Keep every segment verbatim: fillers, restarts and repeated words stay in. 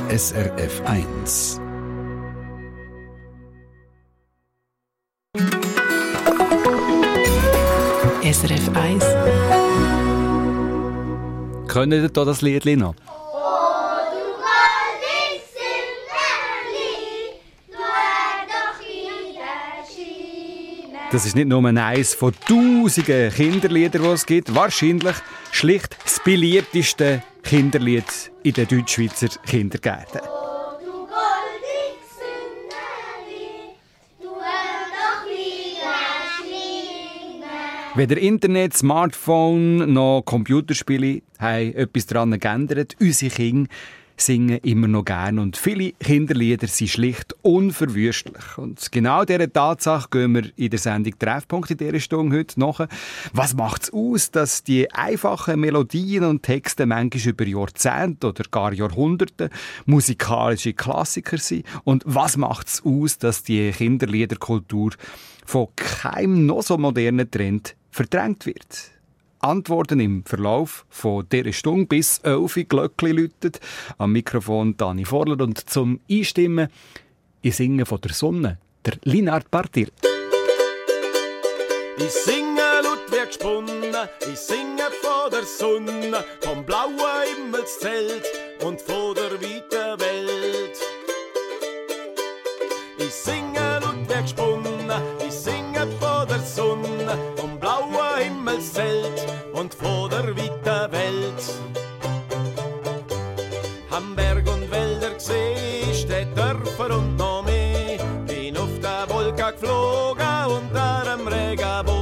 S R F eins. S R F eins. Können ihr da das Lied noch? Das ist nicht nur eines von tausenden Kinderliedern, die es gibt. Wahrscheinlich schlicht das beliebteste Kinderlied in den Deutschschweizer Kindergärten. Weder Internet, Smartphone noch Computerspiele haben etwas daran geändert. Unsere Kinder singen immer noch gern und viele Kinderlieder sind schlicht unverwüstlich. Und genau dieser Tatsache gehen wir in der Sendung Treffpunkt in dieser Stunde heute nach. Was macht es aus, dass die einfachen Melodien und Texte manchmal über Jahrzehnte oder gar Jahrhunderte musikalische Klassiker sind? Und was macht es aus, dass die Kinderliederkultur von keinem noch so modernen Trend verdrängt wird? Antworten im Verlauf von dieser Stunde bis elf Uhr Glöckli läutet. Am Mikrofon Dani Vorler und zum Einstimmen ich singe von der Sonne, der Linard Partil. Ich singe Ludwig gesponnen, ich singe von der Sonne, vom blauen Himmelszelt und von der weiten Welt. Ich singe Ludwig gesponnen, ich singe von der Sonne, vom blauen Himmelszelt und von der weiten Welt. Am Berg und Wälder g'siehst, die Dörfer und noch mehr, bin auf der Wolke geflogen unter dem Regenbogen,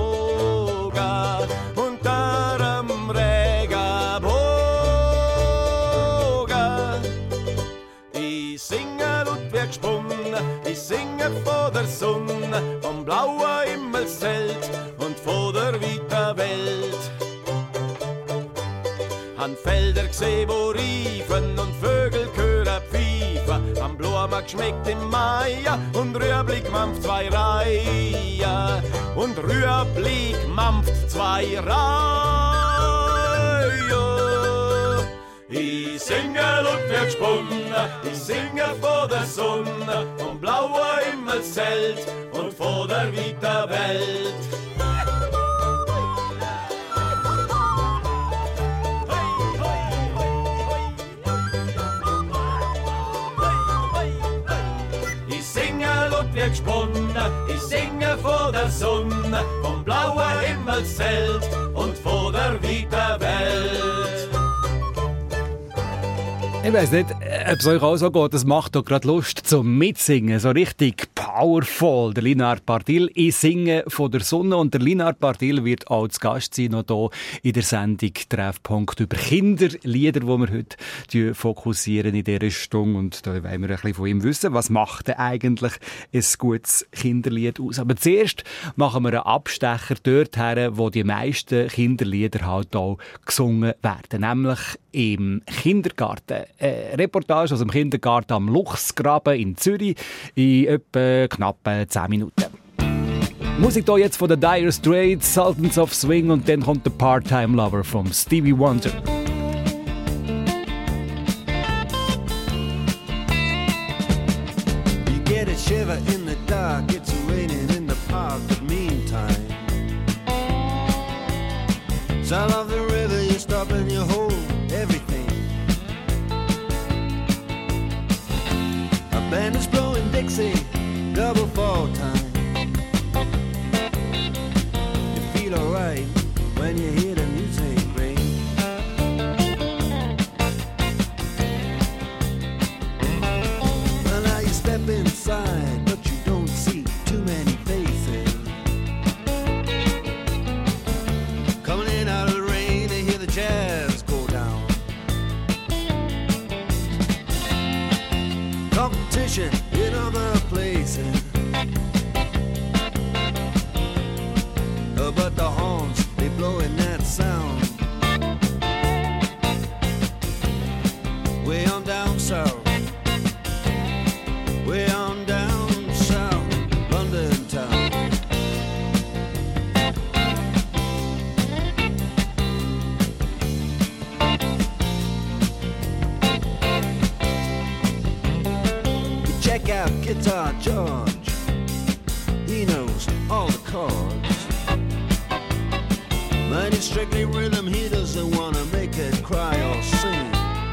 unter dem Regenbogen. Ich singe Ludwig gesponnen, ich singe von der Sonne, vom blauen Himmelszelt und von der weiten Welt. Han Felder gseh, wo riefen und Vögel hören pfeifen, am Blumen geschmeckt im Mai und Rüeblig mampft zwei Reihen, und Rüeblig mampft zwei Reihen. Ich singe Ludwig gesponnen, ich singe von der Sonne, vom blauen Himmelszelt und von der weiten Welt. Ich singe Ludwig gesponnen, ich singe von der Sonne, vom blauen Himmelszelt und von der weiten Welt. Ich weiss nicht, ob es euch auch so geht. Das macht doch gerade Lust zum Mitsingen. So richtig powerful. Der Linard Partil. Ich singe von der Sonne. Und der Linard Partil wird auch zu Gast sein, noch hier in der Sendung Treffpunkt über Kinderlieder, die wir heute fokussieren in dieser Stunde. Und da wollen wir ein bisschen von ihm wissen, was macht denn eigentlich ein gutes Kinderlied aus. Aber zuerst machen wir einen Abstecher dorthin, wo die meisten Kinderlieder halt auch gesungen werden. Nämlich im Kindergarten. Eine Reportage aus dem Kindergarten am Luchsgraben in Zürich in etwa knapp zehn Minuten. Musik hier jetzt von den Dire Straits, Sultans of Swing, und dann kommt der Part-Time Lover von Stevie Wonder. You get a shiver in the dark, it's raining in the park, but meantime sound of the river, you stop and you hold everything. A band is blowing Dixie, double fall time. You feel alright when you hear the music ring. Well, now you step inside, but you don't see too many faces. Coming in out of the rain to hear the jazz go down. Competition in other places, uh, but the horns, they blowing that sound. Way on down south, way on down south, London town. guitar George, he knows all the chords. Mine is strictly rhythm, he doesn't wanna make it cry or sing.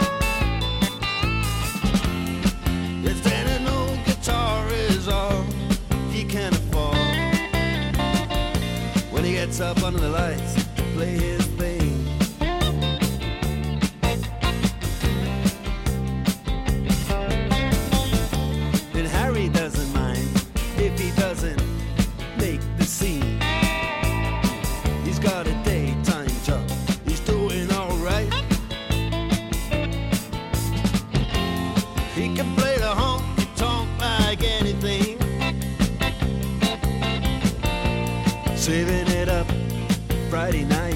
If then an old guitar is all he can afford, when he gets up under the lights to play his thing. And Harry doesn't mind if he doesn't make the scene. He's got a daytime job, he's doing alright. He can play the honky-tonk like anything, saving it up Friday night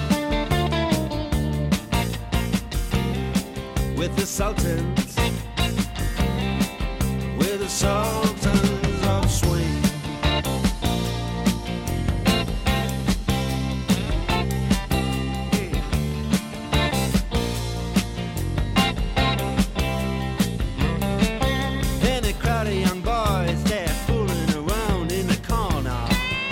with the Sultans, with the Sultans of Swing. And a crowd of young boys, they're fooling around in the corner,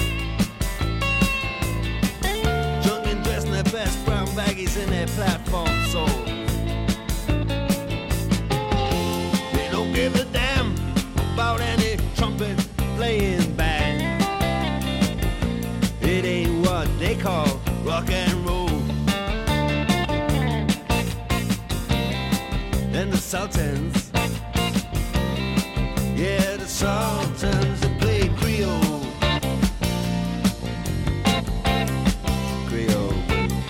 drunk and dressed in their best brown baggies in their platform soles. They don't give a damn about any trumpet playing band. It ain't what they call rock and roll. And the Sultans, yeah, the Sultans that play Creole. Creole.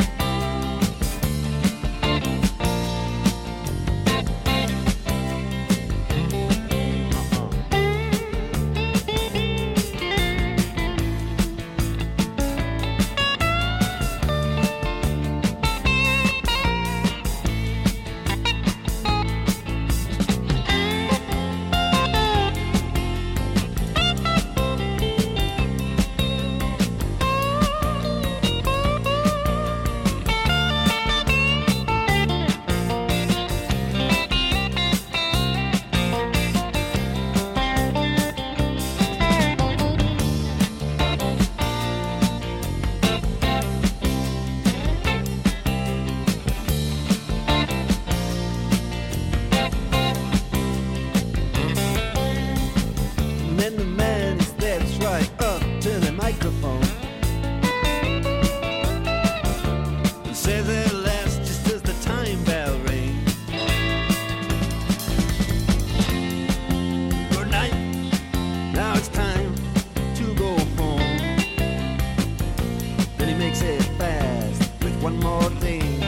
And then the man steps right up to the microphone and says at last, just as the time bell rings, good night, now it's time to go home. Then he makes it fast with one more thing.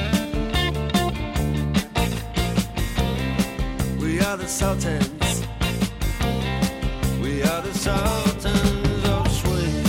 We are the Sultans, we are the Sultans of Swing.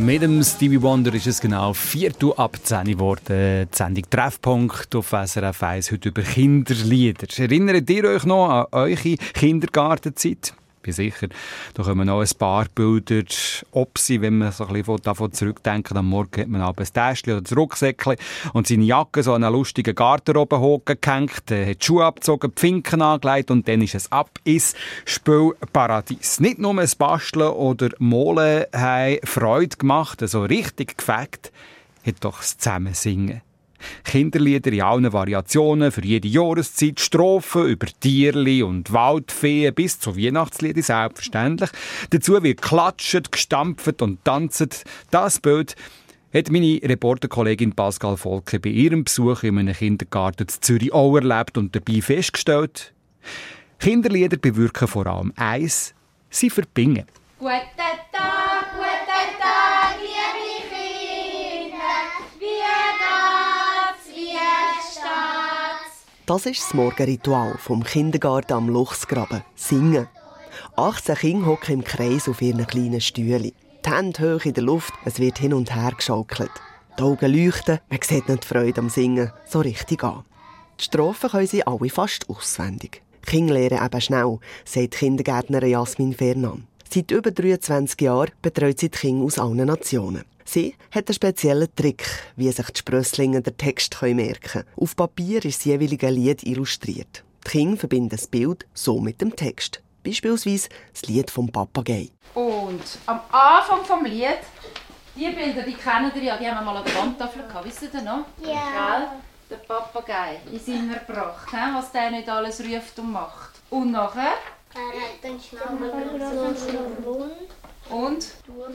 Mit dem Stevie Wonder ist es genau Viertel ab zehn geworden. Die Sendung Treffpunkt auf S R F eins heute über Kinderlieder. Erinnert ihr euch noch an eure Kindergartenzeit? Ich bin sicher, da kommen noch ein paar Bilder, ob sie, wenn man so ein bisschen davon zurückdenkt, am Morgen hat man aber ein Täschchen oder ein Rucksäckchen und seine Jacke so an einen lustigen Garderobenhaken gehängt, hat die Schuhe abgezogen, die Finken angelegt und dann ist es ab ins Spielparadies. Nicht nur das Basteln oder Malen haben Freude gemacht, so richtig gefällt hat doch das Zusammensingen. Kinderlieder in allen Variationen, für jede Jahreszeit, Strophen über Tierli und Waldfeen bis zu Weihnachtslieder selbstverständlich. Dazu wird geklatscht, gestampft und tanzt. Das Bild hat meine Reporterkollegin Pascal Volke bei ihrem Besuch in einem Kindergarten in Zürich auch erlebt und dabei festgestellt: Kinderlieder bewirken vor allem eins: sie verbinden. Guten Tag, guten Tag, liebe Kinder, wie geht's, wie steht's? Das ist das Morgenritual vom Kindergarten am Luchsgraben. Singen. achtzehn Kinder hocken im Kreis auf ihren kleinen Stühlen. Die Hände hoch in der Luft, es wird hin und her geschaukelt. Die Augen leuchten, man sieht nicht die Freude am Singen so richtig an. Die Strophen können sie alle fast auswendig. Die Kinder lernen eben schnell, sagt Kindergärtnerin Jasmin Fernand. Seit über dreiundzwanzig Jahren betreut sie die Kinder aus allen Nationen. Sie hat einen speziellen Trick, wie sich die Sprösslinge den Text merken können. Auf Papier ist das jeweilige Lied illustriert. Die Kinder verbinden das Bild so mit dem Text. Beispielsweise das Lied vom Papagei. Und am Anfang vom Lied, die Bilder, die kennt ihr ja, die haben wir mal an der Wandtafel gehabt, wisst ihr noch? Ja. Der Papagei in Sinn gebracht, was der nicht alles ruft und macht. Und nachher? Er hat den Schnabel so rund. Und?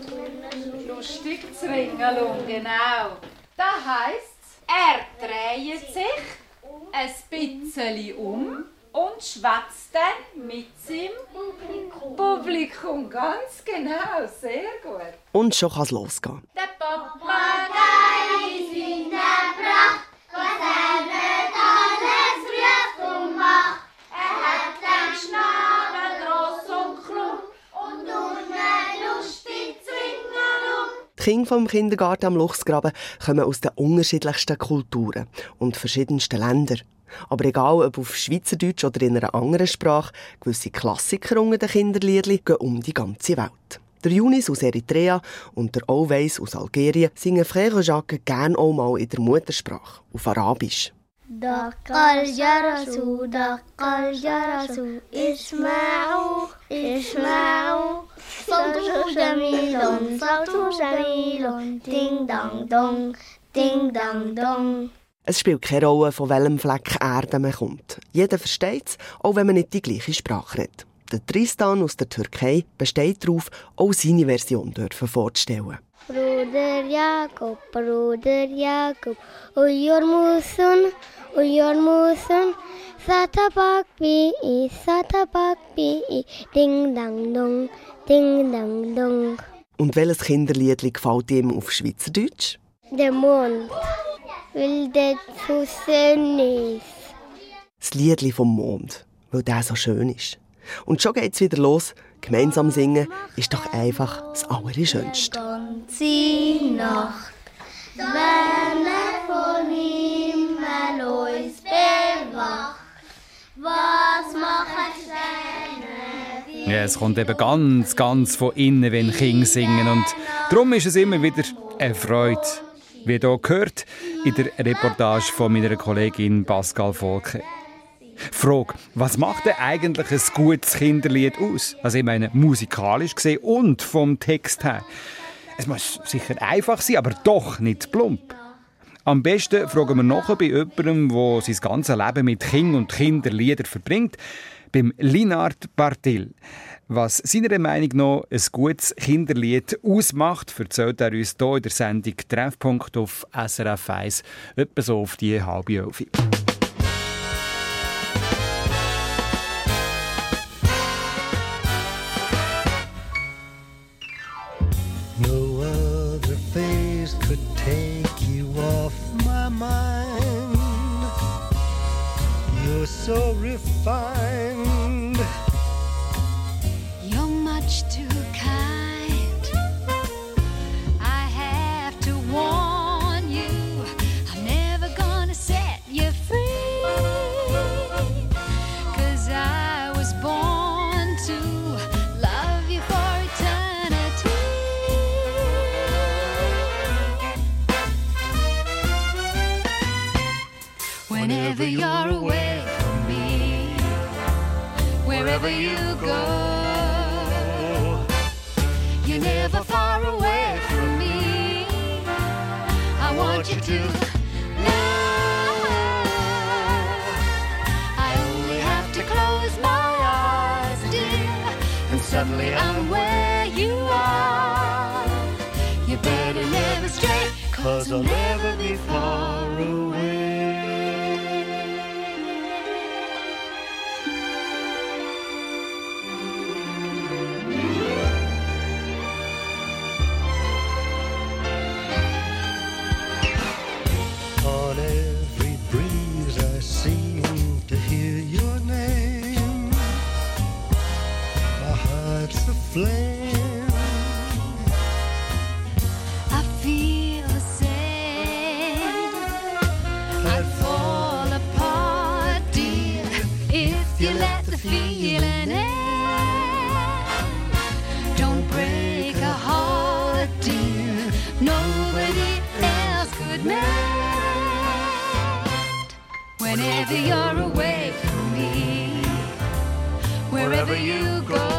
Lustig zu ringeln, genau. Das heisst, er dreht sich ein bisschen um und schwätzt dann mit seinem Publikum. Publikum. Ganz genau, sehr gut. Und schon kann es losgehen. Der Papagei ist in der Pracht, was er nicht alles ruft und macht. Er hat den Schnabel gross und krumm und unten lustig zwingelum. Die Kinder vom Kindergarten am Luchsgraben kommen aus den unterschiedlichsten Kulturen und verschiedensten Ländern. Aber egal ob auf Schweizerdeutsch oder in einer anderen Sprache, gewisse Klassiker unter den Kinderliedern gehen um die ganze Welt. Der Yunis aus Eritrea und der Always aus Algerien singen Frère Jacques gerne auch mal in der Muttersprache, auf Arabisch. دق الجرس دق الجرس اسمعوا اسمعوا صوت جميل صوت جميل دing dong dong ding dong dong. Es spielt keine Rolle, von welchem Fleck Erde man kommt. Jeder versteht es, auch wenn man nicht die gleiche Sprache redet. Der Tristan aus der Türkei besteht darauf, auch seine Version vorzustellen. Bruder Jakob, Bruder Jakob, uyuyor musun, uyuyor musun? Satabak bi, satabak bi, ding dang dong, ding dang dong. Und welches Kinderlied gefällt ihm auf Schweizerdeutsch? Der Mond, weil der zu schön ist. Das Liedli vom Mond, weil der so schön ist. Und schon geht's wieder los. Gemeinsam singen ist doch einfach das Allerschönste. Die Nacht, wenn er von Himmel uns bewacht, was machen Sterne? Ja, es kommt eben ganz, ganz von innen, wenn Kinder singen. Und darum ist es immer wieder eine Freude. Wie hier gehört in der Reportage von meiner Kollegin Pascal Volke. Frage, was macht denn eigentlich ein gutes Kinderlied aus? Also ich meine, musikalisch gesehen und vom Text her. Es muss sicher einfach sein, aber doch nicht plump. Am besten fragen wir nachher bei jemandem, der sein ganzes Leben mit Kindern und Kinderliedern verbringt, beim Linard Bartil. Was seiner Meinung nach ein gutes Kinderlied ausmacht, erzählt er uns hier in der Sendung Treffpunkt auf S R F eins, etwa so auf die halbe Elf. No other face could take you off my mind. You're so refined. You're much too kind. I far away from me. Wherever you go, you're never far away from me. I want you to know I only have to close my eyes, dear, and suddenly I'm where you are. You better never stray, 'cause I'll never be far away. On every breeze I seem to hear your name. My heart's aflame. I feel the same. I'd fall apart, dear, if you let the feeling in. Don't break a heart, dear, nobody else could mend. Whenever you're away from me, wherever you go,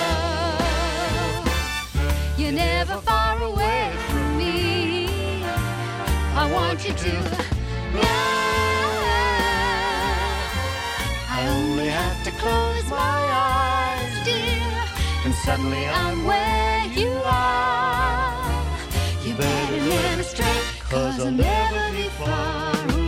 you're never far away from me. I want you to know I only have to close my eyes, dear, and suddenly I'm where you are. You better never stray, 'cause I'll never be far away.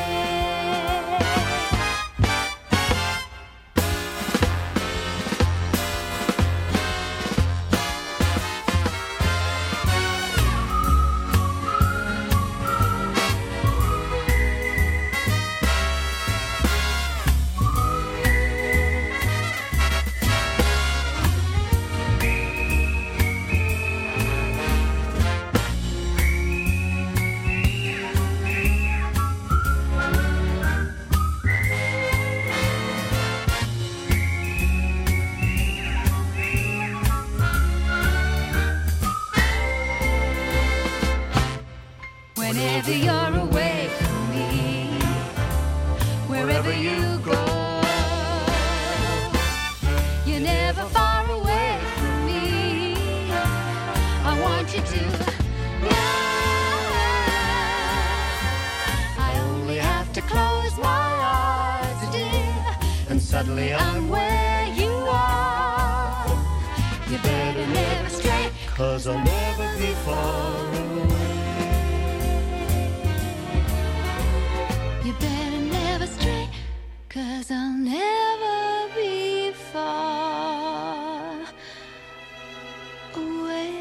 Whenever you're away from me, wherever you go, you're never far away from me. I want you to know I only have to close my eyes, dear, and suddenly I'm where you are. You better never stray, 'cause I'll never be far away. You better never stray, 'cause I'll never be far away.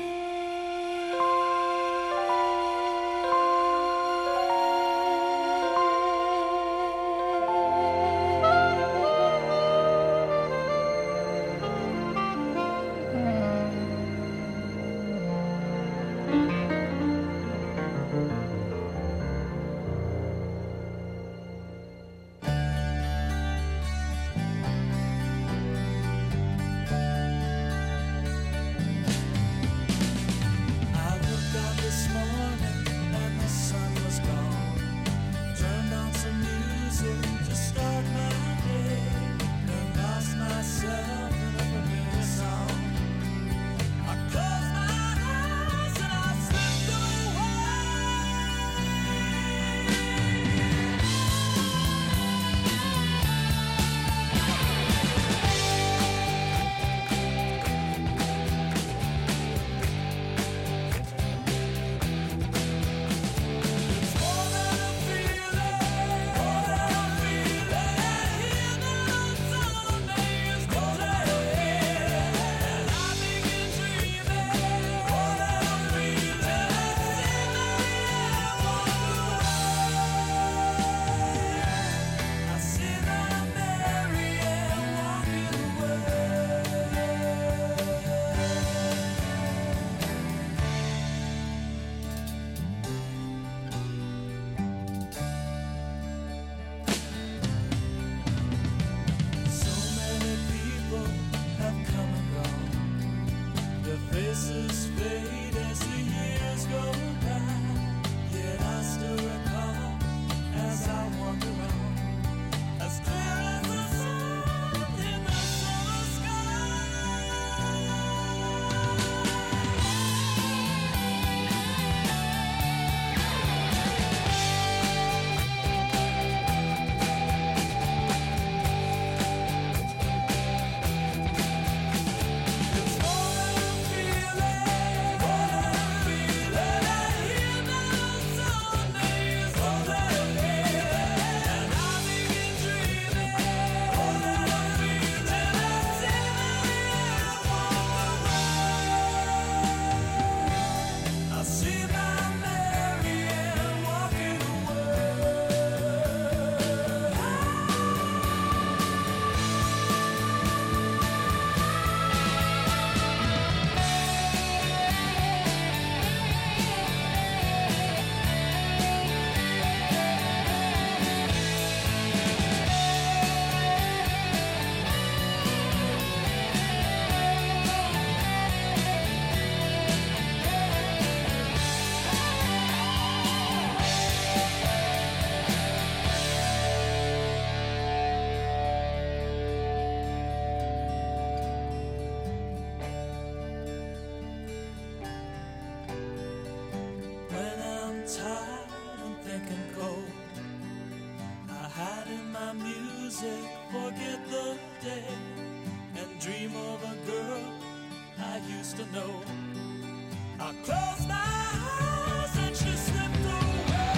forget the day and dream of a girl I used to know. I close my eyes and she slipped away.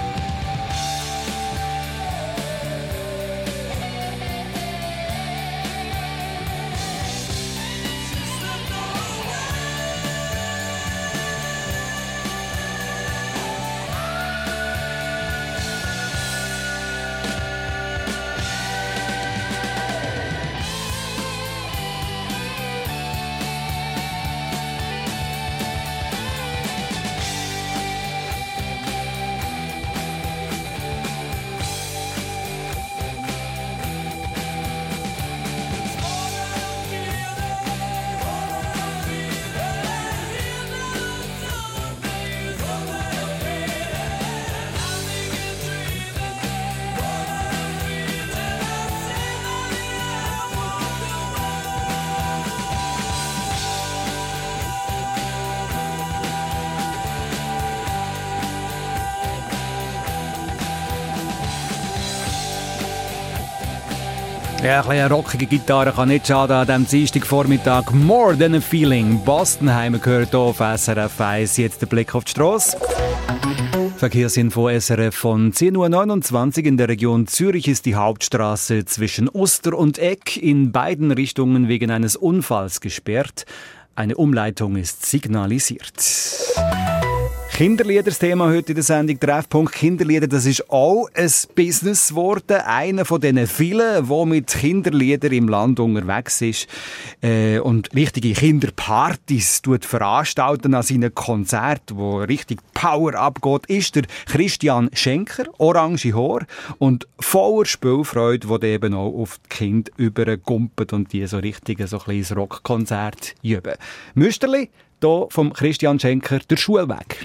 She slipped away. Ja, ein bisschen rockige Gitarre kann nicht schaden an diesem Dienstagvormittag. More than a feeling. Boston haben wir gehört hier auf S R F eins. Jetzt der Blick auf die Strasse. Verkehrsinfo S R F von zehn Uhr neunundzwanzig. In der Region Zürich ist die Hauptstraße zwischen Oster und Eck in beiden Richtungen wegen eines Unfalls gesperrt. Eine Umleitung ist signalisiert. Kinderlieder, das Thema heute in der Sendung Treffpunkt Kinderlieder, das ist auch ein Business geworden. Einer von diesen vielen, der mit Kinderliedern im Land unterwegs ist äh, und richtige Kinderpartys veranstalten an seinen Konzerten, wo richtig Power abgeht, ist der Christian Schenker, orange Haar und voller Spielfreude, der eben auch auf die Kinder übergumpelt und die so richtig so ein kleines Rockkonzert üben. Müsterli, hier vom Christian Schenker, der Schulweg.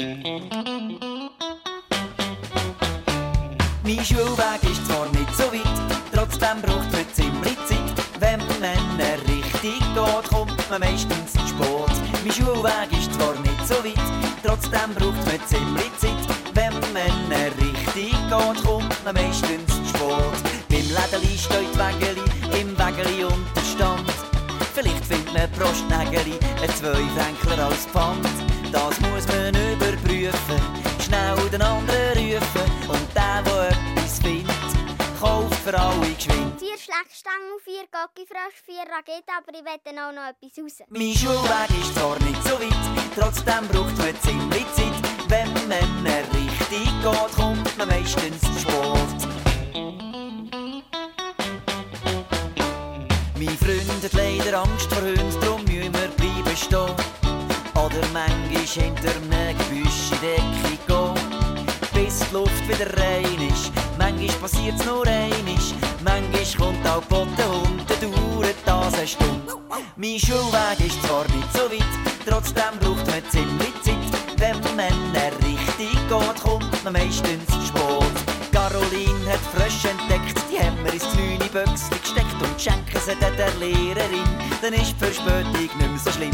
Mein Schulweg ist zwar nicht so weit, trotzdem braucht man ziemlich Zeit. Wenn man richtig geht, kommt man meistens zu spät. Mein Schulweg ist zwar nicht so weit, trotzdem braucht man ziemlich Zeit. Wenn man richtig geht, kommt man meistens zu spät. Beim Lädeli steht Wägeli, im Wägeli Unterstand. Vielleicht findet man pro Schnägeli ein Zwei-Fränkler als Pfand. Das muss man überprüfen, schnell den anderen rufen. Und der, der etwas findet, kauft für alle geschwind. Vier Schleckstangen, vier Gocki-Frösche, vier Raketen, aber ich will auch noch etwas raus. Mein Schulweg ist zwar nicht so weit, trotzdem braucht man ziemlich Zeit. Wenn man richtig geht, kommt man meistens zu spät. Mein Freund hat leider Angst vor Hunden, darum müssen wir bleiben stehen. Oder manchmal hinter einem Gebüsch in die Ecke gehen. Bis die Luft wieder rein ist, manchmal passiert's nur einmal. Manchmal kommt auch Pottenhund, dann dauert das eine Stunde. Mein Schulweg ist zwar nicht so weit, trotzdem braucht man ziemlich Zeit. Wenn man richtig geht, kommt man meistens zu spät. Caroline hat Frösche entdeckt, die haben wir ins kleine Büchsli gesteckt und schenken sie dann der Lehrerin, dann ist die Verspätung nicht mehr so schlimm.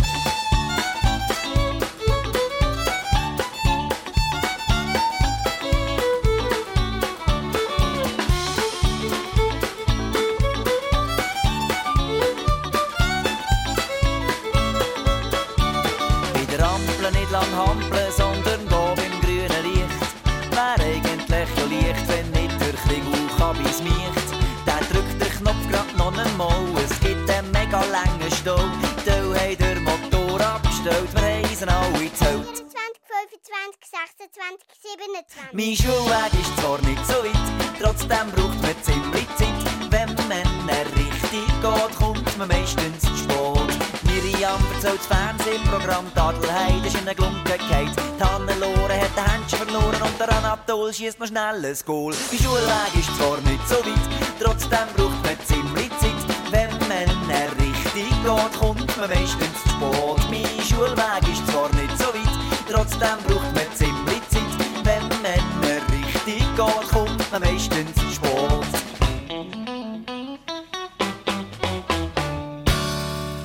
Bei der Ampel nicht lang hampeln, sondern da beim grünen Licht. Wär eigentlich ja leicht, wenn nicht der Krieg bis mich. Der drückt den Knopf grad noch einmal, es gibt einen mega langen Stau. Da haben der Motor abgestellt, wir haben alle gezählt. zwanzig, fünfundzwanzig, sechsundzwanzig, siebenundzwanzig. Mein Schulweg ist zwar nicht so weit, trotzdem braucht man ziemlich Zeit. Wenn man richtig geht, kommt man meistens zu spät. Miriam erzählt das Fernsehprogramm, die Adelheid ist in eine Glunke gefallen. Die Hannelore hat den Händchen verloren und der Anatol schießt noch schnell ein Goal. Mein Schulweg ist zwar nicht so weit, trotzdem braucht man ziemlich Zeit. Wenn man richtig geht, kommt man meistens zu spät. Mein Schulweg ist zwar nicht so weit, trotzdem braucht man ziemlich Zeit. Wenn man richtig geht, kommt man meistens zu spät.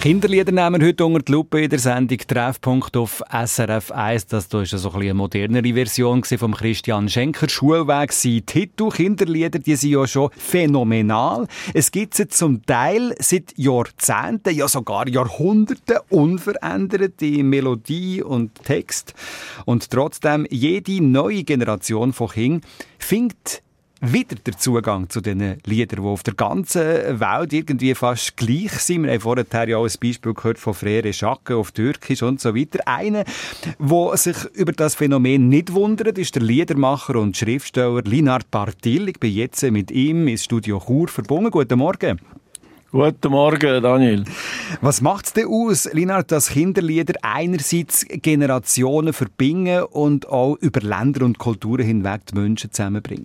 Kinderlieder nehmen wir heute unter die Lupe in der Sendung Treffpunkt auf S R F eins. Das hier ist so ein eine modernere Version von Christian Schenker. Schulweg sind Titel. Kinderlieder, die sind ja schon phänomenal. Es gibt sie zum Teil seit Jahrzehnten, ja sogar Jahrhunderten unverändert in Melodie und Text. Und trotzdem, jede neue Generation von Kindern findet wieder der Zugang zu diesen Liedern, die auf der ganzen Welt irgendwie fast gleich sind. Wir haben vorher ja auch ein Beispiel gehört von Frere Schacke auf Türkisch und so weiter. Einer, der sich über das Phänomen nicht wundert, ist der Liedermacher und Schriftsteller Linard Partil. Ich bin jetzt mit ihm ins Studio Chur verbunden. Guten Morgen. Guten Morgen, Daniel. Was macht es denn aus, Linard, dass Kinderlieder einerseits Generationen verbinden und auch über Länder und Kulturen hinweg die Menschen zusammenbringt?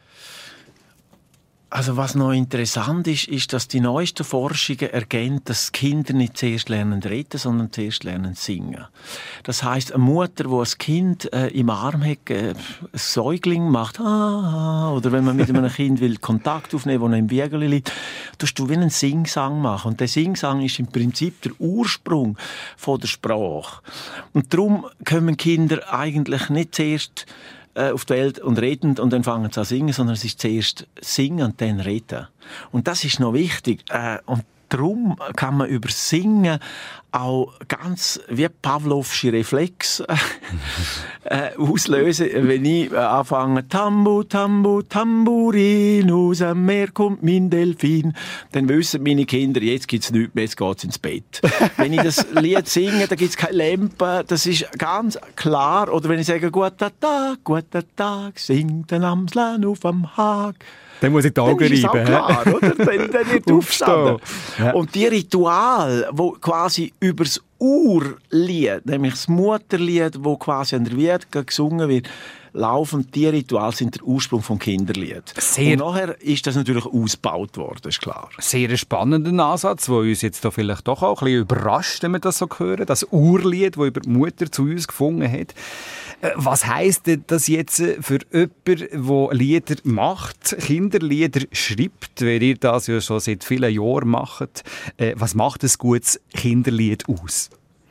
Also was noch interessant ist, ist, dass die neuesten Forschungen ergeben, dass Kinder nicht zuerst lernen reden, sondern zuerst lernen singen. Das heisst, eine Mutter, die ein Kind äh, im Arm hat, äh, ein Säugling macht, ah, oder wenn man mit einem Kind will Kontakt aufnehmen, wo noch im Wiegel liegt, tust du wie einen Singsang machen. Und der Singsang ist im Prinzip der Ursprung von der Sprache. Und darum können Kinder eigentlich nicht zuerst auf die Welt und reden und dann fangen sie an zu singen, sondern es ist zuerst singen und dann reden. Und das ist noch wichtig. Und darum kann man über Singen auch ganz wie Pavlovsche Reflex äh, auslösen. Wenn ich äh, anfange, Tambu, Tambu, Tamburin, aus dem Meer kommt mein Delfin, dann wissen meine Kinder, jetzt gibt es nichts mehr, jetzt geht es ins Bett. Wenn ich das Lied singe, da gibt es keine Lampe, das ist ganz klar. Oder wenn ich sage, guter Tag, guter Tag, singt ein Amslein auf dem Hag. Dann muss ich die Augen reiben. Dann ist es auch klar, oder? Dann, dann wird aufstehen. Ja. Und die Ritual, wo quasi über das Urlied, nämlich das Mutterlied, wo quasi an der Wiege gesungen wird, laufen, die Rituale sind der Ursprung vom Kinderlied. Sehr. Und nachher ist das natürlich ausgebaut worden, ist klar. Sehr spannender Ansatz, der uns jetzt da vielleicht doch auch ein bisschen überrascht, wenn wir das so hören. Das Urlied, das über die Mutter zu uns gefunden hat. Was heisst das jetzt für jemanden, der Lieder macht, Kinderlieder schreibt, wenn ihr das ja schon seit vielen Jahren macht? Was macht ein gutes Kinderlied aus?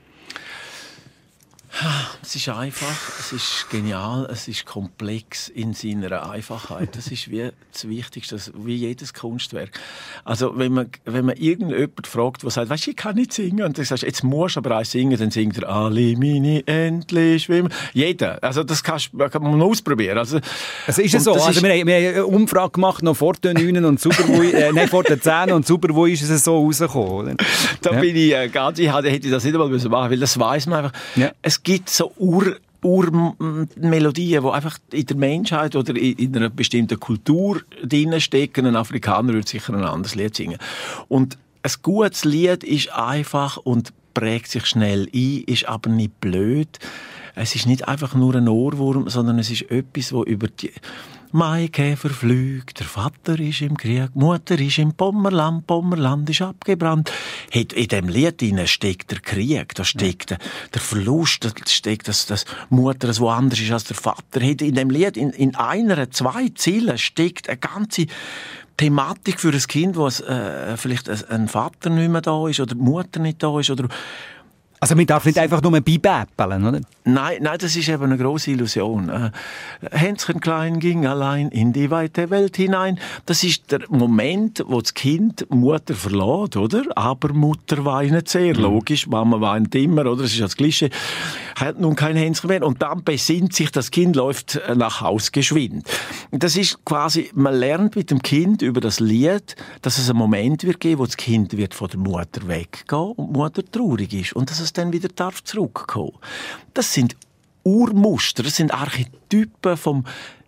Es ist einfach, es ist genial, es ist komplex in seiner Einfachheit. Das ist wie das Wichtigste, wie jedes Kunstwerk. Also wenn man, wenn man irgendjemand fragt, der sagt, weißt du, ich kann nicht singen, und du sagst, jetzt musst du aber auch singen, dann singt er «Alle meine endlich schwimmen». Jeder. Also das kannst, kann man ausprobieren. Also, also ist es so? Also ist, wir, haben, wir haben eine Umfrage gemacht, noch vor den neun und super, wo, äh, nein, vor den zehn und super, wo ist es so rausgekommen? Da ja. bin ich äh, ganz, ich hätte das nicht einmal machen müssen, weil das weiss man einfach. Ja. Es Es gibt so Ur- Urmelodien, die einfach in der Menschheit oder in einer bestimmten Kultur drin stecken. Ein Afrikaner würde sicher ein anderes Lied singen. Und ein gutes Lied ist einfach und prägt sich schnell ein, ist aber nicht blöd. Es ist nicht einfach nur ein Ohrwurm, sondern es ist etwas, das über die Maikäfer flügt, der Vater ist im Krieg, die Mutter ist im Pommerland, Pommerland ist abgebrannt. In diesem Lied steckt der Krieg, da steckt der, der Verlust, da steckt das, das Mutter, das woanders ist als der Vater. In diesem Lied, in, in einer, zwei Zeilen steckt eine ganze Thematik für ein Kind, wo es, äh, vielleicht ein Vater nicht mehr da ist oder die Mutter nicht da ist oder also man darf nicht einfach nur beibäppeln, oder? Nein, nein, das ist eben eine grosse Illusion. Äh, Hänschen klein ging allein in die weite Welt hinein. Das ist der Moment, wo das Kind Mutter verlässt, oder? Aber Mutter weint sehr, mhm. logisch. Mama weint immer, oder? Das ist das Klischee. Hat nun kein Hänschen mehr. Und dann besinnt sich, das Kind läuft nach Haus geschwind. Das ist quasi, man lernt mit dem Kind über das Lied, dass es einen Moment wird geben, wo das Kind wird von der Mutter weggehen und die Mutter traurig ist. Und dass es dann wieder darf zurückkommen. Das sind Urmuster, das sind Archetypen vom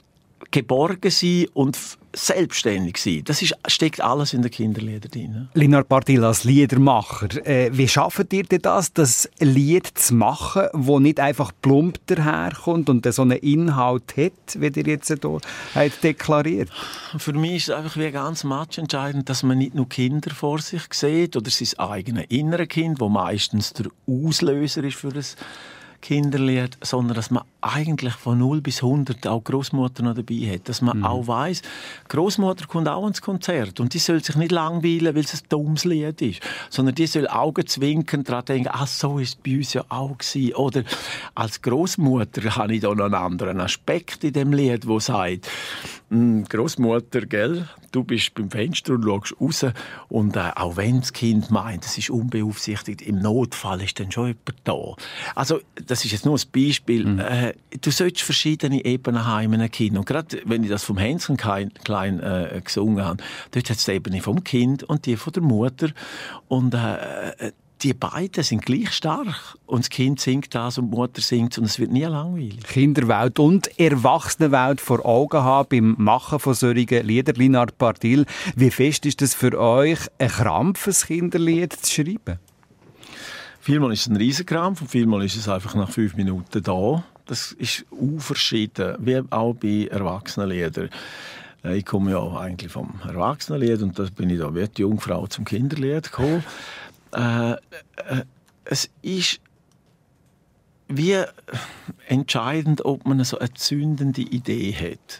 Geborgensein und selbstständig sein. Das ist, steckt alles in den Kinderliedern drin. Linard Partil als Liedermacher, äh, wie schafft ihr denn das, das Lied zu machen, das nicht einfach plump daherkommt und so einen Inhalt hat, wie ihr jetzt hier habt deklariert? Für mich ist es einfach wie ganz matchentscheidend, dass man nicht nur Kinder vor sich sieht oder sein eigenes inneres Kind, das meistens der Auslöser ist für das Kinderlied, sondern dass man eigentlich von null bis hundert auch Großmutter noch dabei hat. Dass man mhm. auch weiss, Großmutter kommt auch ins Konzert und die soll sich nicht langweilen, weil es ein dummes Lied ist, sondern die soll augenzwinkern daran denken, ach, so ist es bei uns ja auch gewesen. Oder als Großmutter habe ich da noch einen anderen Aspekt in dem Lied, wo sagt, Großmutter, gell, du bist beim Fenster und schaust raus und äh, auch wenn das Kind meint, es ist unbeaufsichtigt, im Notfall ist dann schon jemand da. Also das ist jetzt nur ein Beispiel. Mhm. Äh, du solltest verschiedene Ebenen haben in einem Kind. Und gerade wenn ich das vom Hänschen Klein äh, gesungen habe, dort hat es die Ebene vom Kind und die von der Mutter. Und äh, die beiden sind gleich stark. Und das Kind singt das und die Mutter singt und es wird nie langweilig. Kinderwelt und Erwachsenenwelt vor Augen haben beim Machen von solchen Liedern. Linard Partil, wie fest ist das für euch, ein Krampf, ein Kinderlied zu schreiben? Vielmal ist es ein Riesenkrampf und vielmal ist es einfach nach fünf Minuten da. Das ist unverschieden, wie auch bei Erwachsenenliedern. Ich komme ja eigentlich vom Erwachsenenlied und da bin ich da wie die Jungfrau zum Kinderlied gekommen. Äh, äh, es ist wie entscheidend, ob man so eine zündende Idee hat.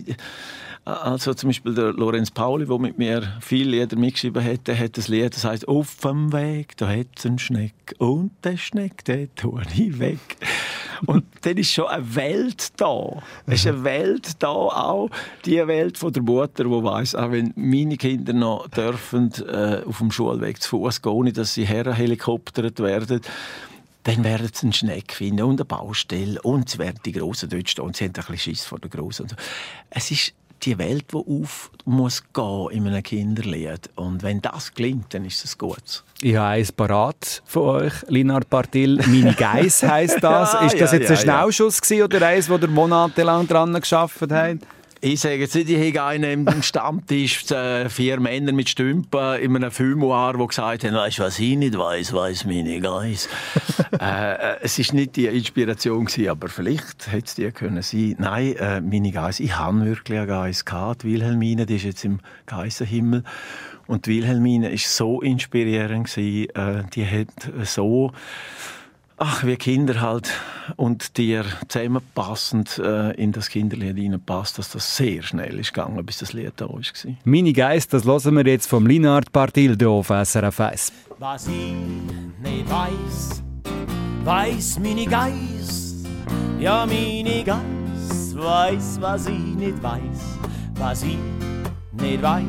Also zum Beispiel der Lorenz Pauli, der mit mir viele Lieder mitgeschrieben hat, der hat ein Lied, das heisst «Auf dem Weg, da hat es einen Schneck und der Schneck, den tue ich weg». Und dann ist schon eine Welt da. Es ist eine Welt da auch. Die Welt von der Mutter, die weiss, auch wenn meine Kinder noch dürfen, äh, auf dem Schulweg zu Fuß gehen, ohne dass sie herhelikoptert werden, dann werden sie einen Schneck finden und eine Baustelle. Und sie werden die Grossen dort stehen. Und sie haben ein bisschen Schiss vor der Grossen. Es ist die Welt, die auf muss gehen in einem Kinderlied. Und wenn das gelingt, dann ist es gut. Ich habe eins parat von euch, Linard Partil. «Meine Geiss» heisst das. Ja, ist das ja, jetzt ja, ein Schnellschuss ja. oder eins, wo ihr monatelang dran gearbeitet habt? Ich sage jetzt nicht, ich habe einen am Stammtisch, äh, vier Männer mit Stümpen in einem Filmoir, die gesagt haben, «Weisst du, was ich nicht weiss, weiss meine Geiss». äh, es war nicht die Inspiration gewesen, aber vielleicht hätte es die können sein. Nein, äh, meine Geiss, ich hatte wirklich eine Geiss gehabt. Die Wilhelmine, die ist jetzt im Geissenhimmel. Und die Wilhelmine war so inspirierend gewesen, äh, die hat so... Ach, wie Kinder halt und Tier zusammenpassend äh, in das Kinderlied hineinpasst, dass das sehr schnell ist gegangen, bis das Lied da war. «Meine Geiss», das hören wir jetzt vom Linard Partil hier auf S R F eins. Was ich nicht weiss, weiss meine Geiss. Ja, meine Geiss weiss, was ich nicht weiss. Was ich nicht weiss,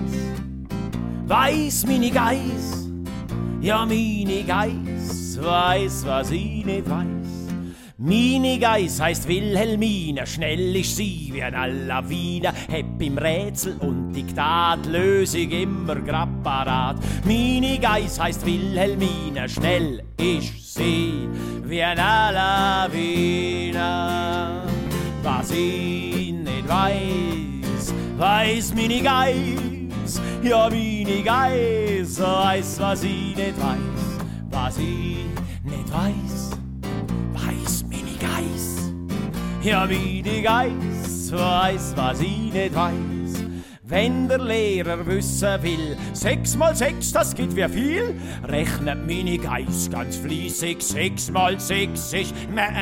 weiss meine Geiss. Ja, meine Geiss weiss, was ich nicht weiss. Meine Geiss heisst Wilhelmine, schnell ist sie wie eine Lawine, heb im Rätsel und Diktat, Lösung immer grad parat. Meine Geiss heisst Wilhelmine, schnell ist sie wie eine Lawine. Was ich nicht weiss, weiss meine Geiss. Ja, meine Geiss weiss, was ich nicht weiss. Was ich nicht weiss, weiss meine Geiss. Ja, meine Geiss weiss, was ich nicht weiss. Wenn der Lehrer wissen will, sechs mal sechs, das gibt wie viel, rechnet meine Geiss ganz fleissig. Sechs mal sechs ist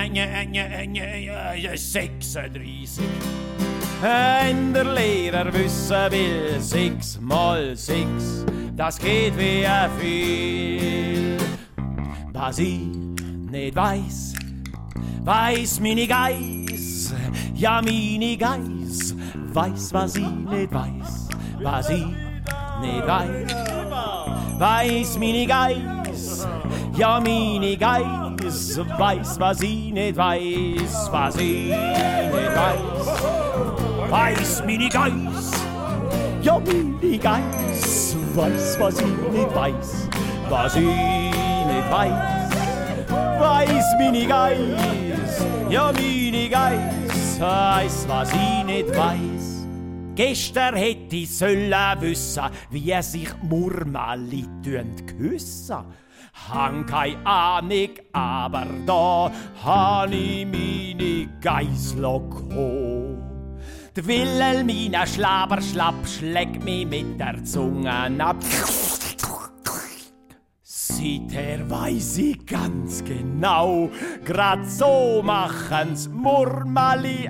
sechsunddreissig. Wenn der Lehrer wissen will, sechs mal sechs, das geht wie viel. Was ich nicht weiss, weiss meine Geiss. Ja, meine Geiss weiss, was ich nicht weiss. Was ich nicht weiss, weiss meine Geiss. Ja, meine Geiss weiss, was ich nicht weiss. Was ich nicht weiss, weiss meine Geiss. Ja, meine Geiss weiss, was ich nicht weiss. Was ich nicht weiss, weiss meine Geiss. Ja, meine Geiss weiss, was ich nicht weiss. Gestern hätte ich sollen wissen, wie sich Murmeli küssen. Han keine Ahnung, aber da han ich meine Geislok ho. Die Wilhelmine Schlaber schlapp schlägt mich mit der Zunge ab. Seither weiss ich ganz genau, grad so machen's Murmeli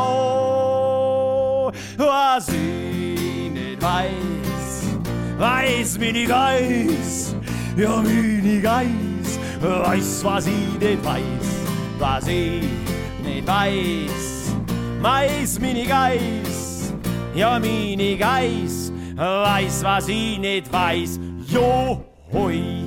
auch. Was ich nicht weiss, weiss meine Geiss. Ja, meine Geiss weiss, was ich nicht weiss. Was ich nicht weiss, weiss meine Geiss. Ja, meine Geiss weiss, was ich nicht weiss. Jo, hoi.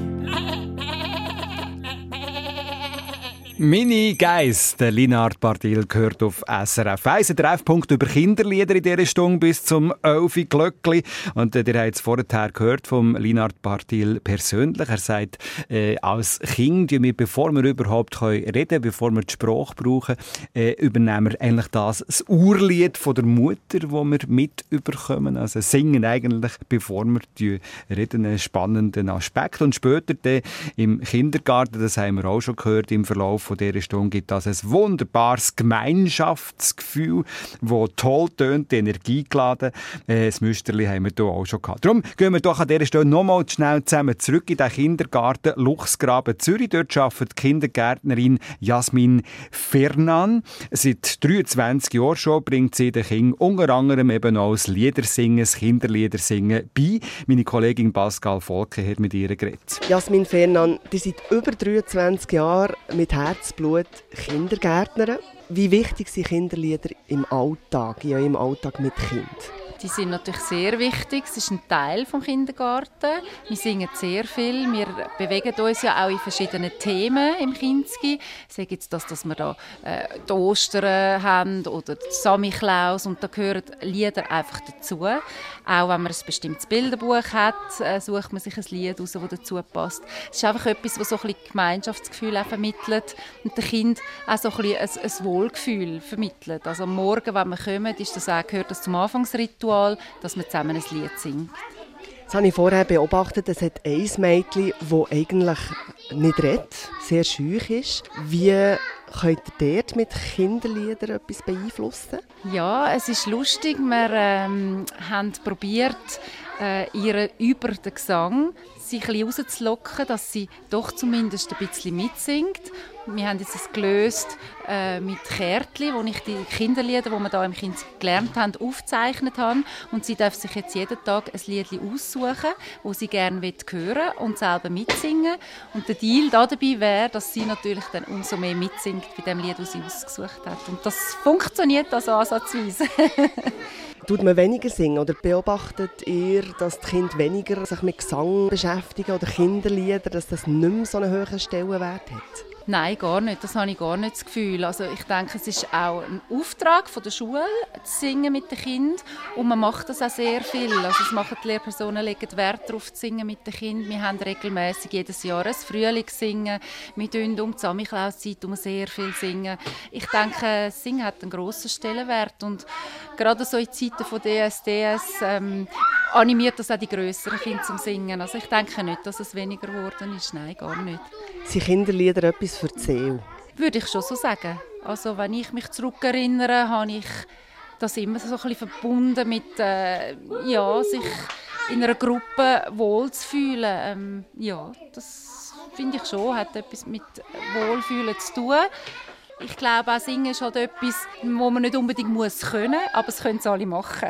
Mini Geist, der Linard Bartil gehört auf S R F eins. Ein Treffpunkt über Kinderlieder in dieser Stunde bis zum Elfi Glöckli. Und äh, ihr habt es vorher gehört vom Linard Bartil persönlich. Er sagt, äh, als Kind, wir, bevor wir überhaupt reden können, bevor wir die Sprache brauchen, äh, übernehmen wir eigentlich das, das Urlied von der Mutter, das wir mit überkommen. Also singen eigentlich, bevor wir reden, einen spannenden Aspekt. Und später dann im Kindergarten, das haben wir auch schon gehört im Verlauf von dieser Stunde, gibt das ein wunderbares Gemeinschaftsgefühl, das toll tönt, energiegeladen. Äh, das Müsterli haben wir hier auch schon gehabt. Darum gehen wir doch an dieser Stelle nochmal schnell zusammen zurück in den Kindergarten Luchsgraben Zürich. Dort arbeitet die Kindergärtnerin Jasmin Fernan. Seit dreiundzwanzig Jahren schon bringt sie den Kindern unter anderem eben auch das Liedersingen, das Kinderliedersingen bei. Meine Kollegin Pascal Volke hat mit ihr geredet. Jasmin Fernan, ihr seid über dreiundzwanzig Jahre mit Herzblut Kindergärtnerin. Wie wichtig sind Kinderlieder im Alltag, in eurem Alltag mit Kind? Die sind natürlich sehr wichtig. Es ist ein Teil des Kindergarten. Wir singen sehr viel. Wir bewegen uns ja auch in verschiedenen Themen im Kinski. Sei jetzt das, dass wir da äh, die Ostern haben oder die Samichlaus, und da gehören Lieder einfach dazu. Auch wenn man ein bestimmtes Bilderbuch hat, äh, sucht man sich ein Lied aus, das dazu passt. Es ist einfach etwas, das so ein bisschen Gemeinschaftsgefühl auch vermittelt und dem Kind auch so ein, bisschen ein, ein Wohlgefühl vermittelt. Also am Morgen, wenn wir kommen, ist das auch, gehört das zum Anfangsritual, dass man zusammen ein Lied singt. Das habe ich vorher beobachtet. Es hat ein Mädchen, das eigentlich nicht redet, sehr schüch ist. Wie könnt ihr dort mit Kinderliedern etwas beeinflussen? Ja, es ist lustig. Wir ähm, haben probiert, äh, ihr über den Gesang sie ein bisschen rauszulocken, dass sie doch zumindest ein bisschen mitsingt. Wir haben jetzt das gelöst äh, mit Kärtchen, wo ich die Kinderlieder, die wir hier im Kind gelernt haben, aufgezeichnet habe. Und sie darf sich jetzt jeden Tag ein Lied aussuchen, das sie gerne hören und selber mitsingen. Und der Deal dabei wäre, dass sie natürlich dann umso mehr mitsingt bei dem Lied, das sie ausgesucht hat. Und das funktioniert also ansatzweise. Tut man weniger singen oder beobachtet ihr, dass die Kinder weniger sich mit Gesang beschäftigen oder Kinderlieder, dass das nicht mehr so einen hohen Stellenwert hat? Nein, gar nicht. Das habe ich gar nicht das Gefühl. Also ich denke, es ist auch ein Auftrag von der Schule, zu singen mit den Kindern. Und man macht das auch sehr viel. Also es machen die Lehrpersonen, legen Wert darauf, zu singen mit den Kindern. Wir haben regelmäßig jedes Jahr ein Frühlingssingen. Wir singen um die Samichlauszeit um sehr viel singen. Ich denke, das Singen hat einen grossen Stellenwert. Und gerade so in Zeiten von D S D S ähm, animiert das auch die grösseren Kinder zum Singen. Also ich denke nicht, dass es weniger geworden ist. Nein, gar nicht. Sind Kinderlieder etwas für die Seele? Würde ich schon so sagen. Also wenn ich mich zurückerinnere, habe ich das immer so ein bisschen verbunden mit äh, ja, sich in einer Gruppe wohlzufühlen. Ähm, ja, das finde ich schon, hat etwas mit Wohlfühlen zu tun. Ich glaube, auch Singen ist halt etwas, wo man nicht unbedingt muss können, aber es können es alle machen.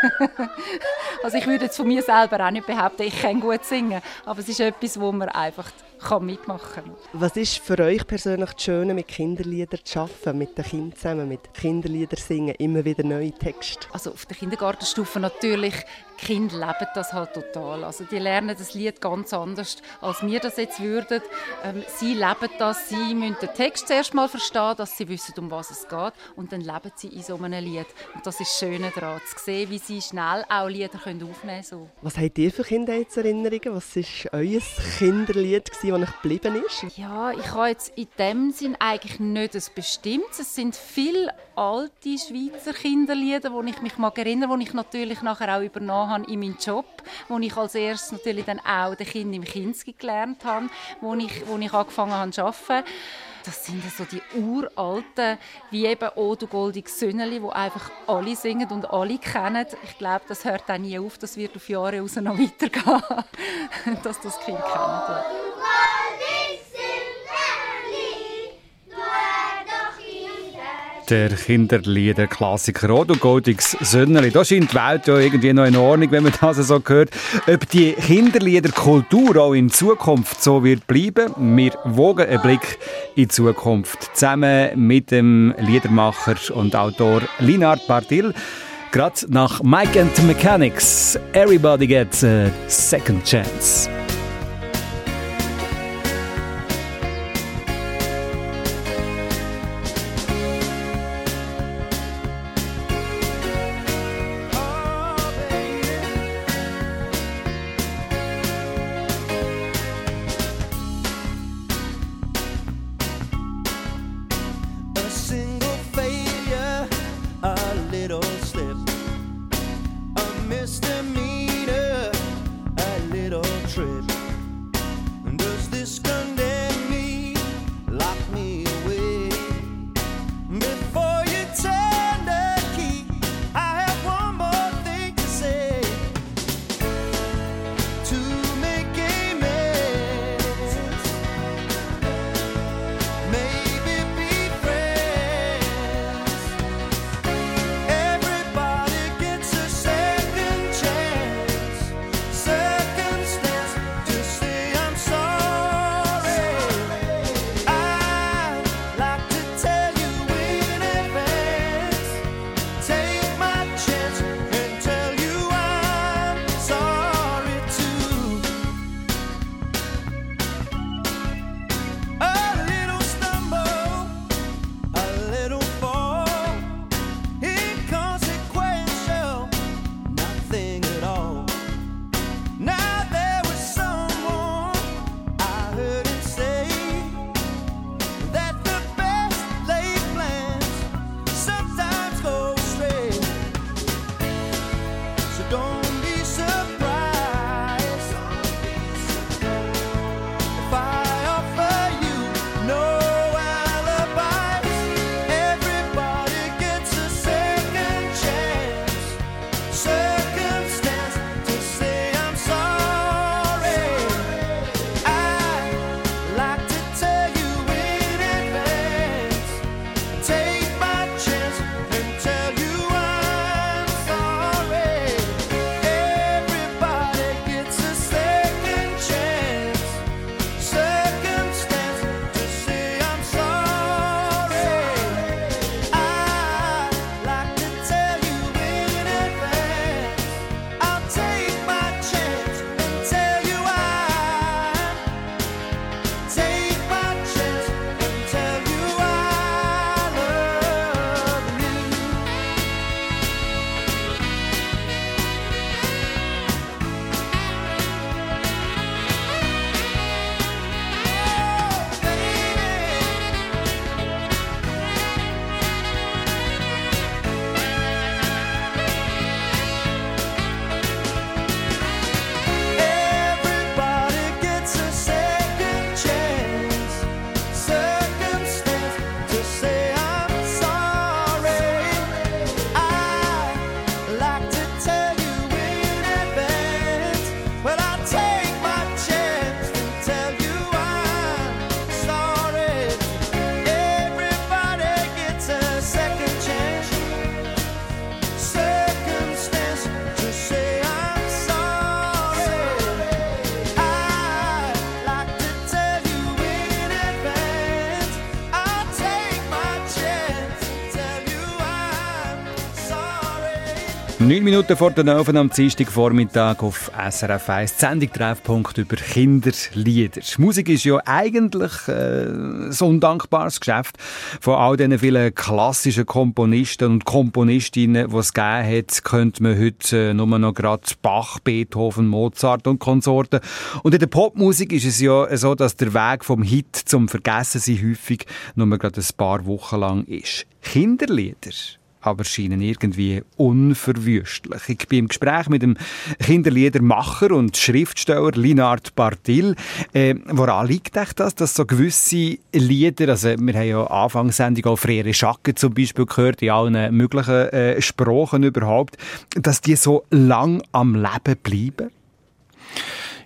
Also ich würde jetzt von mir selber auch nicht behaupten, ich kann gut singen, aber es ist etwas, wo man einfach kann mitmachen kann. Was ist für euch persönlich das Schöne, mit Kinderliedern zu arbeiten, mit den Kindern zusammen, mit Kinderliedern singen, immer wieder neue Texte? Also auf der Kindergartenstufe natürlich, die Kinder leben das halt total. Also die lernen das Lied ganz anders, als wir das jetzt würden. Ähm, sie leben das, sie müssen den Text zuerst mal verstehen, dass sie wissen, um was es geht, und dann leben sie in so einem Lied. Und das ist das Schöne daran, zu sehen, wie sie schnell auch Lieder aufnehmen können. So. Was habt ihr für Kindheitserinnerungen? Was war euer Kinderlied, das euch geblieben ist? Ja, ich habe jetzt in dem Sinn eigentlich nicht ein bestimmtes. Es sind viele alte Schweizer Kinderlieder, wo ich mich mag erinnere, die ich natürlich nachher auch übernommen habe in meinem Job, wo ich als erstes natürlich dann auch den Kindern im Kinski gelernt habe, wo ich, wo ich angefangen habe zu arbeiten. Das sind so die uralten, wie eben «O du goldiges Söhneli», die einfach alle singen und alle kennen. Ich glaube, das hört auch nie auf, das wird auf Jahre raus noch weitergehen, dass das Kind kennt. Der Kinderlieder-Klassiker «Odo Godigs Sönneli». Da scheint die Welt ja irgendwie noch in Ordnung, wenn man das so hört. Ob die Kinderliederkultur auch in Zukunft so wird bleiben, wir wagen einen Blick in die Zukunft. Zusammen mit dem Liedermacher und Autor Linard Bartil. Gerade nach Mike and the Mechanics. Everybody gets a second chance. Neun Minuten vor der Neun am Dienstagvormittag auf S R F eins. Die Sendung Treffpunkt über Kinderlieder. Musik ist ja eigentlich äh, so ein undankbares Geschäft. Von all diesen vielen klassischen Komponisten und Komponistinnen, die es gegeben hat, könnte man heute äh, nur noch gerade Bach, Beethoven, Mozart und Konsorten. Und in der Popmusik ist es ja so, dass der Weg vom Hit zum Vergessensein häufig nur gerade ein paar Wochen lang ist. Kinderlieder aber scheinen irgendwie unverwüstlich. Ich bin im Gespräch mit dem Kinderliedermacher und Schriftsteller Linard Bartil. Äh, woran liegt das, dass so gewisse Lieder, also wir haben ja Anfangssendung auch Frere Schacke zum Beispiel gehört, in allen möglichen äh, Sprachen überhaupt, dass die so lang am Leben bleiben?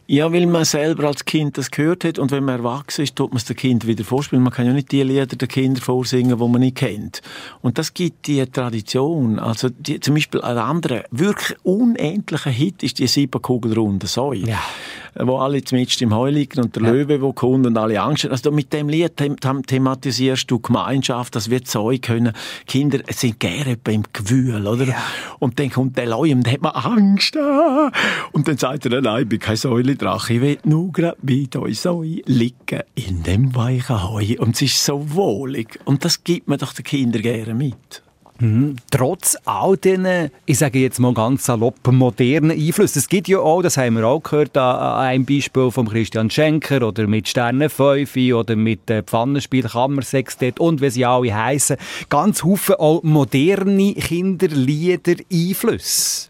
Ja, weil man selber als Kind das gehört hat und wenn man erwachsen ist, tut man es dem Kind wieder vorspielen. Man kann ja nicht die Lieder den Kindern vorsingen, die man nicht kennt. Und das gibt die Tradition. Also die, zum Beispiel ein anderer, wirklich unendlicher Hit ist die Siebenkugelrunde Soi. Ja. Wo alle mitten im Heu liegen und der ja. Löwe, der kommt und alle Angst haben. Also mit dem Lied them- thematisierst du Gemeinschaft, das wird Soi können. Kinder sind gerne im Gewühl, oder? Ja. Und dann kommt der Leu und dann hat man Angst. Ah. Und dann sagt er, nein, ich bin kein Säulendrache, ich will nur gerade mit euch Soi liegen in dem weichen Heu. Und es ist so wohlig. Und das gibt man doch den Kindern gerne mit. Mhm. Trotz all diesen, ich sage jetzt mal ganz salopp, modernen Einflüssen. Es gibt ja auch, das haben wir auch gehört, an einem Beispiel von Christian Schenker oder mit Sterne fünf oder mit äh, Pfannenspiel, Kammersextett und wie sie alle heissen, ganz viele auch moderne Kinderlieder Einflüsse.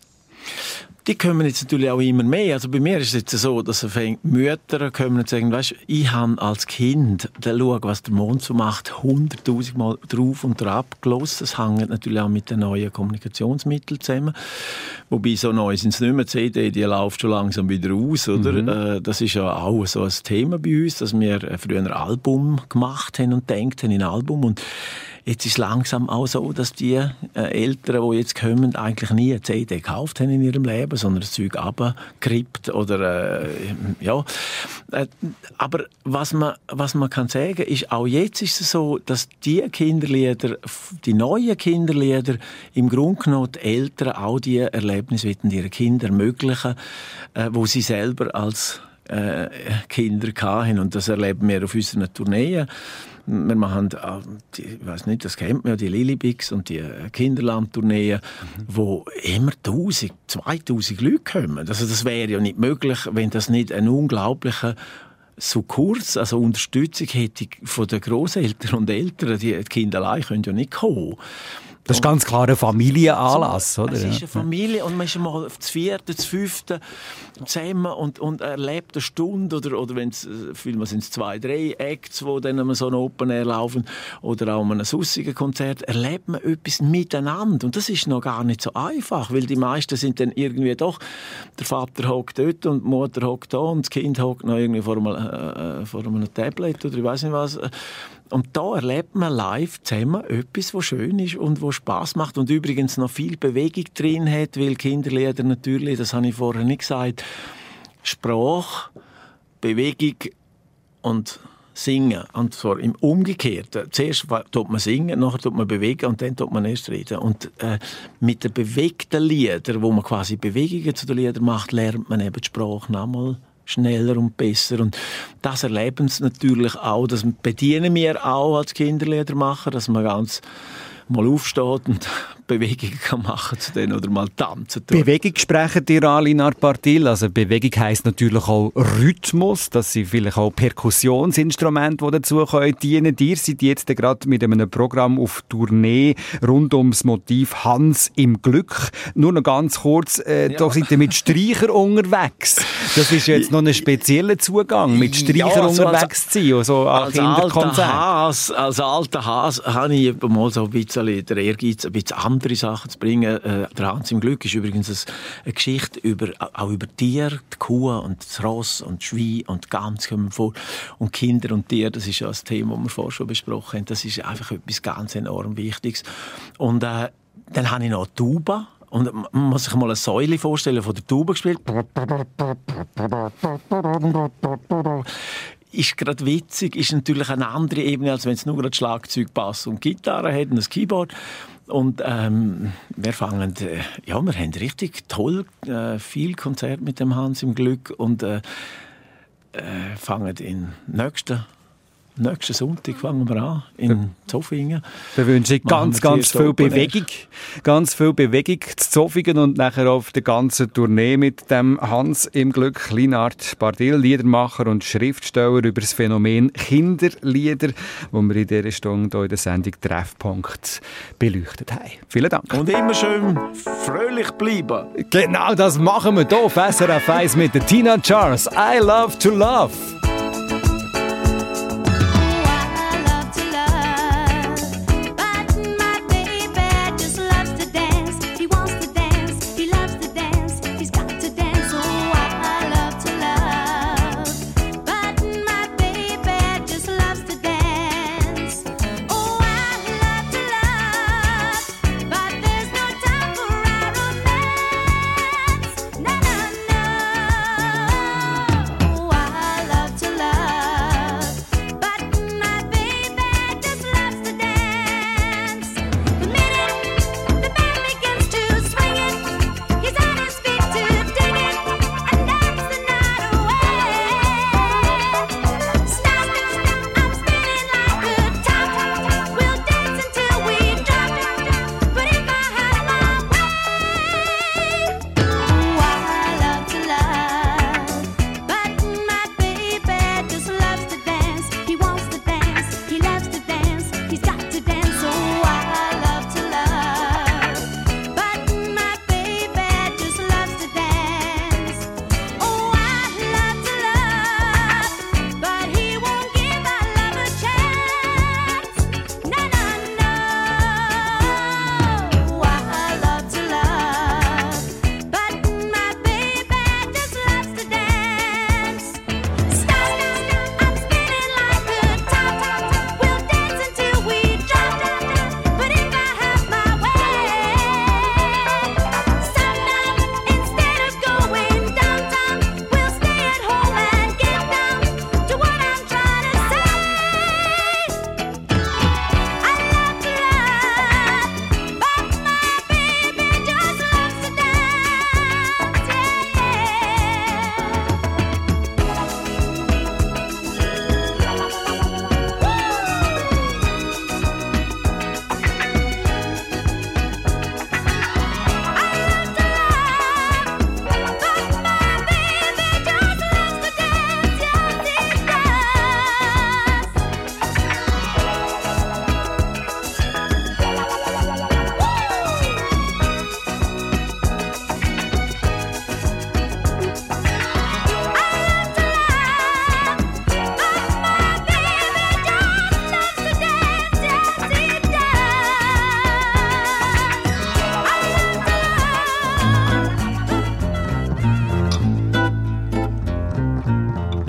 Die kommen jetzt natürlich auch immer mehr. Also bei mir ist es jetzt so, dass Mütter kommen und sagen, weißt, ich habe als Kind, dann schau, was der Mond so macht, hunderttausend Mal drauf und drauf gelassen. Das hängt natürlich auch mit den neuen Kommunikationsmitteln zusammen. Wobei so neu sind es nicht mehr. Die C D, die läuft schon langsam wieder aus, oder? Mhm. Das ist ja auch so ein Thema bei uns, dass wir früher ein Album gemacht haben und gedacht haben in ein Album. Und jetzt ist es langsam auch so, dass die äh, Eltern, die jetzt kommen, eigentlich nie eine C D gekauft haben in ihrem Leben, sondern das Zeug runtergerippt oder, äh, ja. Äh, aber was man, was man kann sagen, ist, auch jetzt ist es so, dass die Kinderlieder, die neuen Kinderlieder, im Grunde genommen die Eltern auch die Erlebnisse ihren Kindern ermöglichen, äh, wo sie selber als äh, Kinder hatten. Und das erleben wir auf unseren Tourneen. Wir machen, ich weiß nicht, das kennt man ja, die Lilibix und die Kinderland-Tourneen, mhm. wo immer tausend, zweitausend Leute kommen. Also das wäre ja nicht möglich, wenn das nicht ein unglaublicher Sukkurs, also Unterstützung hätte von den Grosseltern und Eltern. Die Kinder allein können ja nicht kommen. Das ist ganz klar ein Familienanlass, oder? Es ist eine Familie und man ist mal auf das vierte, das fünfte zusammen und, und erlebt eine Stunde oder, oder wenn es, vielmehr sind es zwei, drei Acts, wo dann so ein Open Air laufen oder auch ein sussiges Konzert, erlebt man etwas miteinander und das ist noch gar nicht so einfach, weil die meisten sind dann irgendwie doch, der Vater hockt dort und die Mutter hockt da und das Kind hockt noch irgendwie vor einem, äh, vor einem Tablet oder ich weiß nicht was. Und da erlebt man live zusammen etwas, was schön ist und was Spass macht und übrigens noch viel Bewegung drin hat, weil Kinderlieder natürlich, das habe ich vorher nicht gesagt, Sprache, Bewegung und Singen. Und zwar im Umgekehrten. Zuerst tut man singen, nachher tut man bewegen und dann tut man erst reden. Und äh, mit den bewegten Liedern, wo man quasi Bewegungen zu den Liedern macht, lernt man eben die Sprache nochmal schneller und besser. Und das erleben sie natürlich auch. Das bedienen wir auch als Kinderliedermacher, dass man ganz mal aufsteht und Bewegungen kann machen zu denen oder mal tanzen tun. Bewegung sprechen dir an, Linard Bartil. Also Bewegung heisst natürlich auch Rhythmus. Das sind vielleicht auch Perkussionsinstrumente, die dazu können dienen. Ihr seid jetzt gerade mit einem Programm auf Tournee rund ums Motiv Hans im Glück. Nur noch ganz kurz, äh, ja. da seid ihr mit Streicher unterwegs. Das ist jetzt noch ein spezieller Zugang, mit Streicher ja, also unterwegs zu sein. Also als alter Has, als alter Has habe ich mal so ein bisschen der Ehrgeiz, ein bisschen andere Sachen zu bringen. Äh, der Hans im Glück ist übrigens eine Geschichte über, auch über Tiere, die Kuh und das Ross und das Schwein und die Gans kommen vor. Und Kinder und Tiere, das ist ja das Thema, das wir vorher schon besprochen haben. Das ist einfach etwas ganz enorm Wichtiges. Und äh, dann habe ich noch Tuba. Und man muss sich mal eine Säule vorstellen, von der Tuba gespielt. Ist gerade witzig, ist natürlich eine andere Ebene, als wenn es nur gerade Schlagzeug, Bass und Gitarre hat und ein Keyboard. Und ähm, wir fangen, äh, ja, wir haben richtig toll, äh, viel Konzert mit dem Hans im Glück und äh, äh, fangen in nächsten Nächsten Sonntag fangen wir an, in Zofingen. Da wünsche ich ganz, ganz viel Bewegung. Ganz viel Bewegung zu Zofingen und nachher auf der ganzen Tournee mit dem Hans im Glück, Linard Bartil, Liedermacher und Schriftsteller über das Phänomen Kinderlieder, wo wir in dieser Stunde hier in der Sendung Treffpunkt beleuchtet haben. Vielen Dank. Und immer schön fröhlich bleiben. Genau, das machen wir hier auf S R F eins mit der Tina Charles. I love to love. He loves to dance, he's got to dance. Oh, I love to love.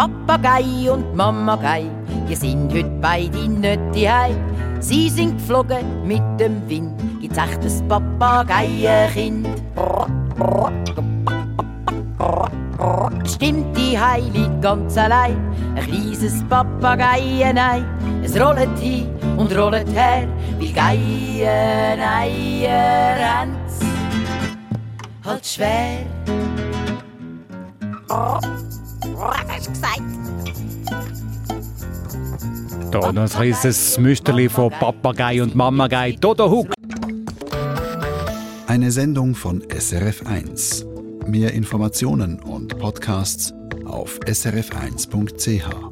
Papagei und Mamagei, die sind heute beide nicht daheim. Sie sind geflogen mit dem Wind, gibt's echtes Papageienkind. Stimmt die Heili ganz allein, ein kleines Papageienei. Es rollet hin und rollet her, weil Geieneier haben's halt schwer. Was hast du gesagt? Da noch ein kleines Müsterli von Papagei und Mamagei. Dodo Huck. Eine Sendung von S R F eins. Mehr Informationen und Podcasts auf s r f eins punkt c h.